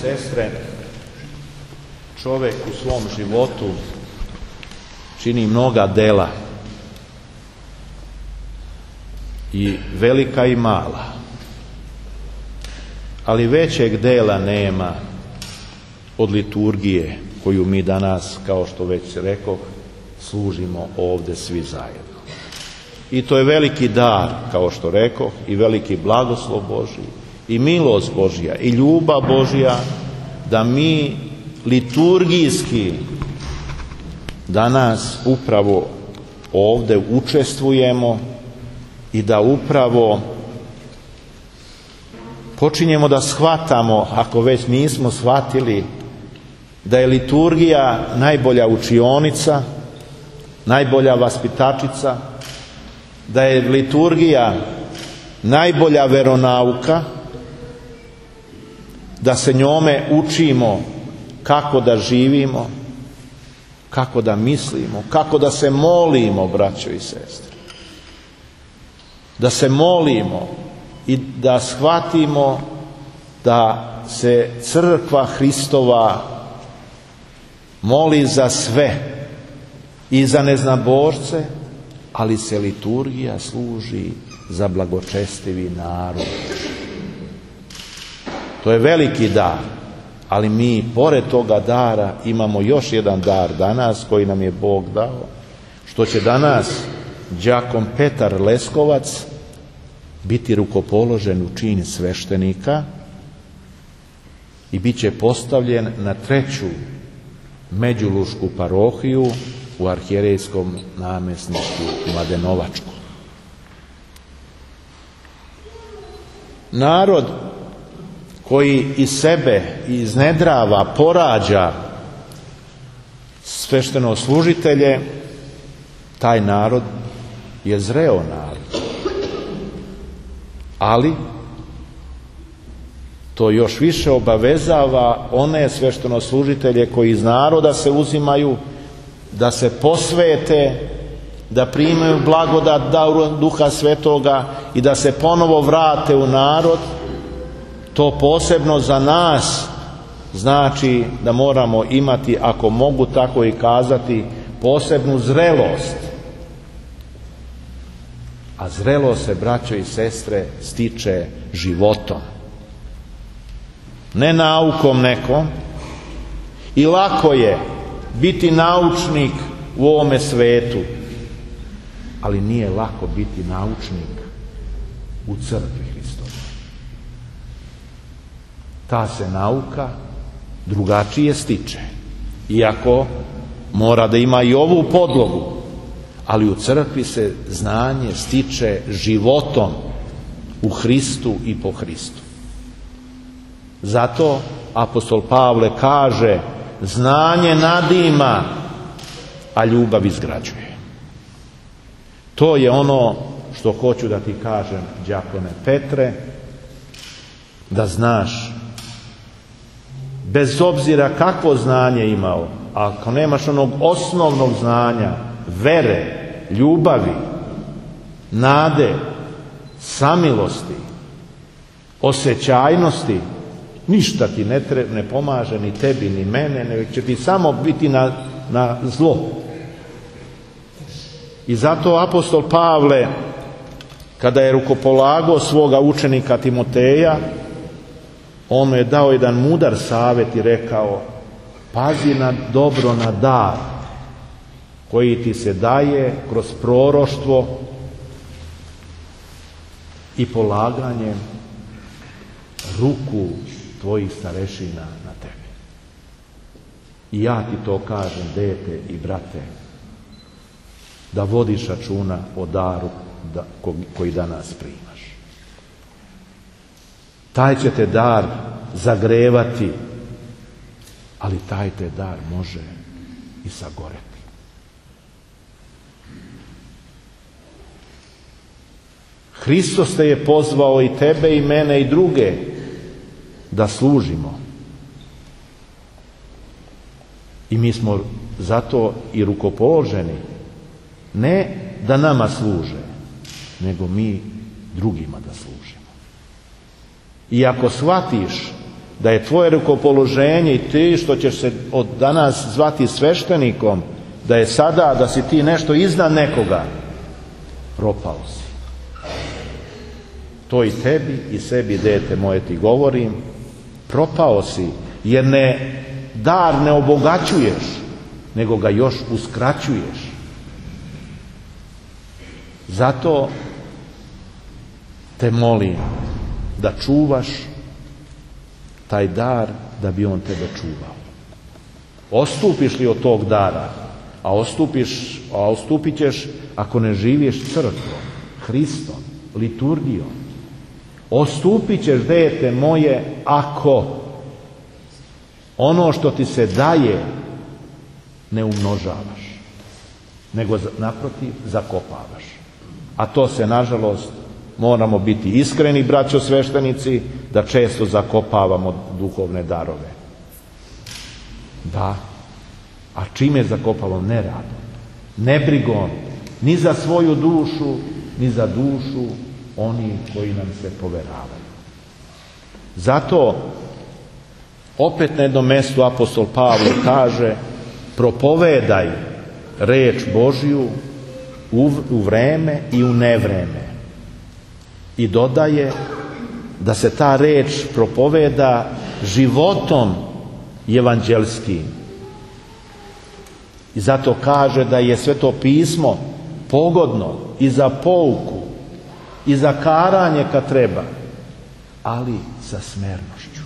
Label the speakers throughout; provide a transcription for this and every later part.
Speaker 1: sestre, čovjek u svom životu čini mnoga dela, i velika i mala, ali većeg dela nema od liturgije koju mi danas, kao što već rekoh, služimo ovdje svi zajedno. I to je veliki dar, kao što rekoh, i veliki blagoslov Božji, i milost Božja, i ljubav Božja, da mi liturgijski danas upravo ovdje učestvujemo i da upravo počinjemo da shvatamo, ako već nismo shvatili, da je liturgija najbolja učionica, najbolja vaspitačica, da je liturgija najbolja veronauka, da se njome učimo kako da živimo, kako da mislimo, kako da se molimo, braćo i sestre. Da se molimo i da shvatimo da se crkva Hristova moli za sve i za neznabošce, ali se liturgija služi za blagočestivi narod. To je veliki dar, ali mi pored toga dara imamo još jedan dar danas koji nam je Bog dao, što će danas đakon Petar Leskovac biti rukopoložen u čin sveštenika i bit će postavljen na 3. Međulušku parohiju u arhijerejskom namjesništvu Mladenovačku. Narod koji iz sebe iznedrava, porađa sveštenoslужitelje, taj narod je zreo narod. Ali to još više obavezava one sveštenoslужitelje koji iz naroda se uzimaju, da se posvete, da primaju blagodat Duha Svetoga i da se ponovo vrate u narod. To posebno za nas znači da moramo imati, ako mogu tako i kazati, posebnu zrelost. A zrelost se, braćo i sestre, stiče životom. Ne naukom nekom. I lako je biti naučnik u ovome svetu, ali nije lako biti naučnik u crkvi Hristove. Ta se nauka drugačije stiče, iako mora da ima i ovu podlogu, ali u crkvi se znanje stiče životom u Hristu i po Hristu. Zato apostol Pavle kaže: znanje nadima, a ljubav izgrađuje. To je ono što hoću da ti kažem, đakone Petre, da znaš, bez obzira kakvo znanje imao, ako nemaš onog osnovnog znanja, vere, ljubavi, nade, samilosti, osjećajnosti, ništa ti ne pomaže, ni tebi ni mene, nego će ti samo biti na zlo. I zato apostol Pavle, kada je rukopolagao svoga učenika Timoteja, on mu je dao jedan mudar savjet i rekao: pazi dobro na dar koji ti se daje kroz proroštvo i polaganje ruku tvojih starešina na tebe. I ja ti to kažem, dete i brate, da vodiš računa o daru koji danas primaš. Taj će te dar zagrevati, ali taj te dar može i sagoreti. Hristos te je pozvao i tebe i mene i druge da služimo. I mi smo zato i rukopoloženi, ne da nama služe, nego mi drugima da služimo. I ako shvatiš da je tvoje rukopoloženje i ti što ćeš se od danas zvati sveštenikom, da je sada, da si ti nešto iznad nekoga, propao si. To i tebi i sebi, dete moje, ti govorim, propao si, jer dar ne obogaćuješ, nego ga još uskraćuješ. Zato te molim da čuvaš taj dar, da bi on tebe čuvao. Ostupiš li od tog dara, a ostupit ćeš ako ne živiš crkvom, Hristom, liturgijom. Ostupit ćeš, dete moje, ako ono što ti se daje ne umnožavaš, nego naprotiv zakopavaš. A to se, nažalost, moramo biti iskreni, braćo sveštenici, da često zakopavamo duhovne darove. Da. A čime zakopavamo? Neradom, nebrigom, ni za svoju dušu, ni za dušu oni koji nam se poveravaju. Zato opet na jednom mjestu apostol Pavle kaže: propovedaj reč Božju u vreme i u nevreme. I dodaje da se ta reč propoveda životom evanđelskim. I zato kaže da je Sveto pismo pogodno i za pouku i za karanje kad treba, ali sa smernošću.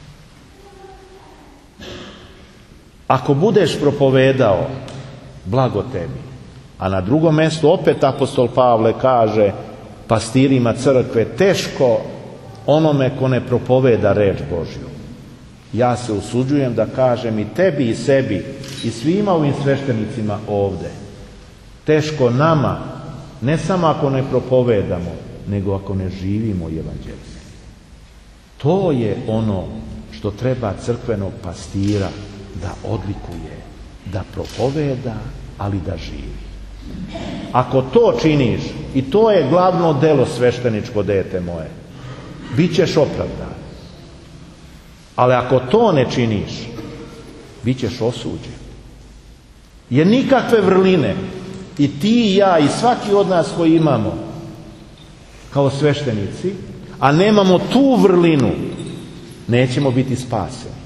Speaker 1: Ako budeš propovedao, blago tebi. A na drugom mjestu opet apostol Pavle kaže pastirima crkve: teško onome ko ne propoveda reč Božju. Ja se usuđujem da kažem i tebi i sebi i svima ovim sveštenicima ovdje: teško nama, ne samo ako ne propovedamo, nego ako ne živimo evanđelski. To je ono što treba crkvenog pastira da odlikuje, da propoveda, ali da živi. Ako to činiš, i to je glavno delo svešteničko, dete moje, bit ćeš opravdan. Ali ako to ne činiš, bit ćeš osuđen. Jer nikakve vrline, i ti i ja i svaki od nas koji imamo kao sveštenici, a nemamo tu vrlinu, nećemo biti spaseni.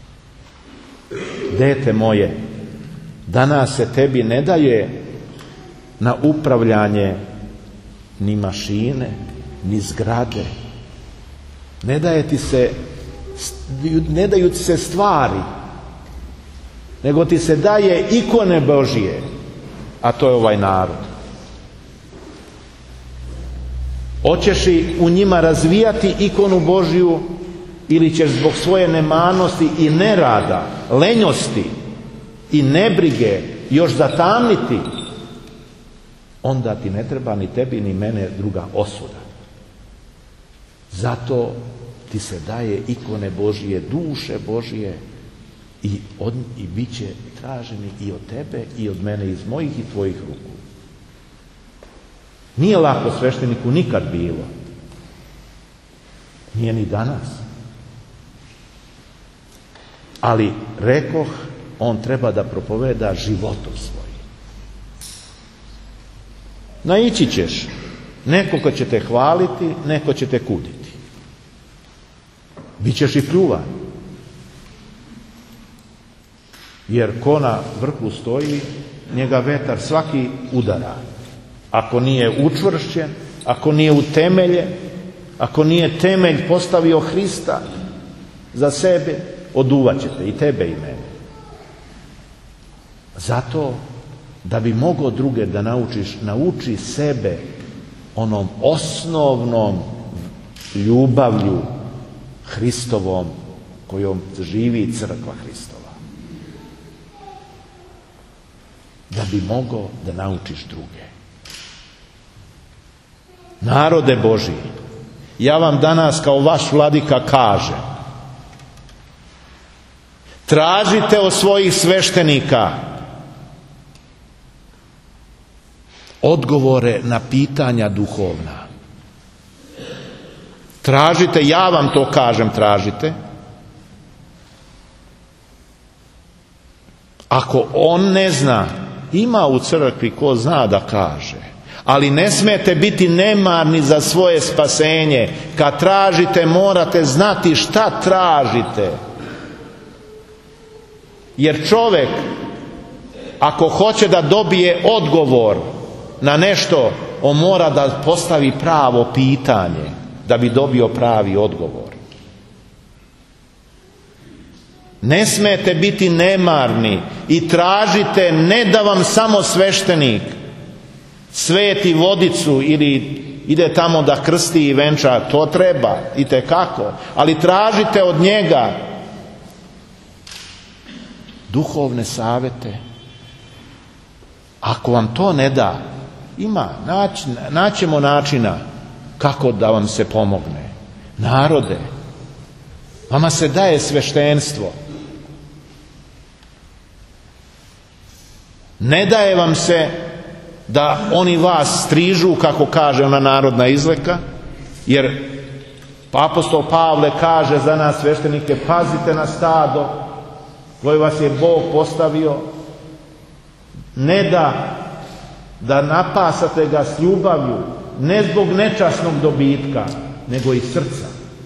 Speaker 1: Dete moje, danas se tebi ne daje na upravljanje ni mašine, ni zgrade. Ne daju ti se stvari, nego ti se daje ikone Božije, a to je ovaj narod. Hoćeš li u njima razvijati ikonu Božju, ili ćeš zbog svoje nemanosti i nerada, lenjosti i nebrige još zatamniti, onda ti ne treba ni tebi ni mene druga osuda. Zato ti se daje ikone Božije, duše Božije, i bit će traženi i od tebe i od mene, iz mojih i tvojih ruku. Nije lako svešteniku nikad bilo. Nije ni danas. Ali, rekoh, on treba da propoveda životom svojim. Naići ćeš. Neko ko će te hvaliti, neko će te kuditi. Bićeš i pljuvan. Jer ko na vrhu stoji, njega vetar svaki udara. Ako nije učvršćen, ako nije utemeljen, ako nije temelj postavio Hrista za sebe, oduvaćete i tebe i mene. Zato, da bi mogao druge da naučiš, nauči sebe onom osnovnom ljubavlju Hristovom kojom živi crkva Hristova. Da bi mogao da naučiš druge. Narode Božji, ja vam danas kao vaš vladika kažem: tražite od svojih sveštenika odgovore na pitanja duhovna. Tražite, ja vam to kažem, tražite, Ako on ne zna, ima u crkvi ko zna da kaže. Ali ne smijete biti nemarni za svoje spasenje. Kad tražite, morate znati šta tražite. Jer čovjek, ako hoće da dobije odgovor na nešto, on mora da postavi pravo pitanje da bi dobio pravi odgovor. Ne smijete biti nemarni i tražite ne da vam samo sveštenik sveti vodicu ili ide tamo da krsti i venča, to treba itekako, ali tražite od njega duhovne savjete. Ako vam to ne da, naćemo načina kako da vam se pomogne. Narode, vama se daje sveštenstvo. Ne daje vam se da oni vas strižu, kako kaže ona narodna izreka, jer apostol Pavle kaže za nas sveštenike: pazite na stado koje vas je Bog postavio, ne da napasate ga s ljubavlju, ne zbog nečasnog dobitka, nego iz srca.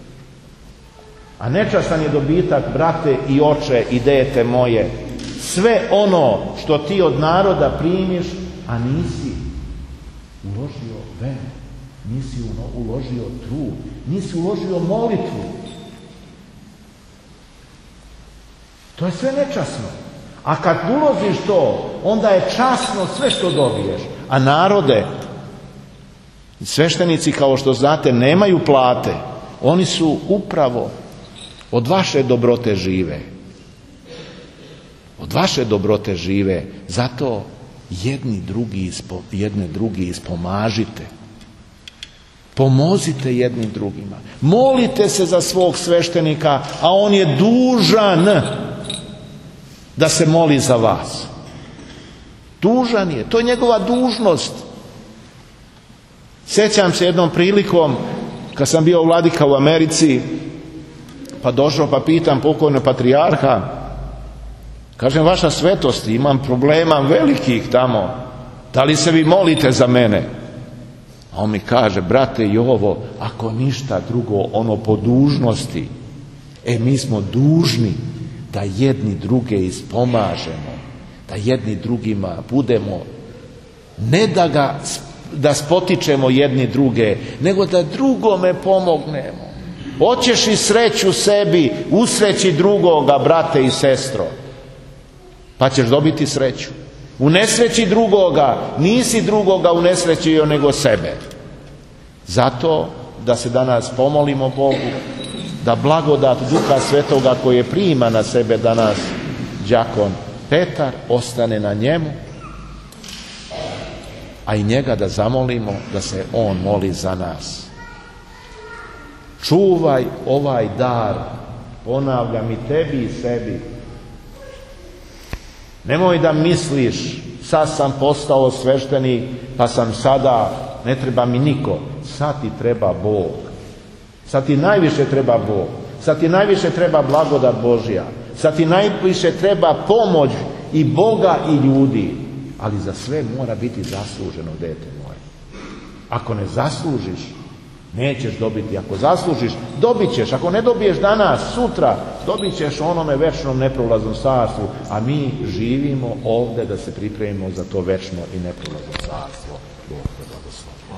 Speaker 1: A nečastan je dobitak, brate i oče i dete moje, sve ono što ti od naroda primiš, a nisi uložio veru, nisi uložio trud, nisi uložio molitvu. To je sve nečasno. A kad uložiš to, onda je časno sve što dobiješ. A narode, sveštenici, kao što znate, nemaju plate. Oni su upravo od vaše dobrote žive. Od vaše dobrote žive. Zato jedni drugi ispomažite. Pomozite jednim drugima. Molite se za svog sveštenika, a on je dužan da se moli za vas. Dužan je. To je njegova dužnost. Sjećam se jednom prilikom kad sam bio vladika u Americi, pa došao pa pitam pokojnog patrijarha, kažem: vaša svetost, imam problema velikih tamo, da li se vi molite za mene? A on mi kaže: brate Jovo, ako ništa drugo, ono po dužnosti, mi smo dužni da jedni druge ispomažemo, da jedni drugima budemo, ne da spotičemo jedni druge, nego da drugome pomognemo. Hoćeš i sreću sebi, usreći drugoga, brate i sestro, pa ćeš dobiti sreću. U nesreći drugoga, nisi drugoga unesrećio nego sebe. Zato da se danas pomolimo Bogu, da blagodat Duha Svetoga koje prima na sebe danas đakon Petar ostane na njemu, a i njega da zamolimo da se on moli za nas. Čuvaj ovaj dar, ponavljam, i tebi i sebi. Nemoj da misliš: sad sam postao sveštenik, pa sam sada, ne treba mi niko. Sad ti treba Bog. Sad ti najviše treba Bog. Sad ti najviše treba blagodat Božja. Sad ti najviše treba pomoć i Boga i ljudi. Ali za sve mora biti zasluženo, dete moje. Ako ne zaslužiš, nećeš dobiti. Ako zaslužiš, dobit ćeš. Ako ne dobiješ danas, sutra, dobit ćeš onome večnom neprolaznom carstvu. A mi živimo ovdje da se pripremimo za to večno i neprolazno carstvo. Bog te blagoslovi.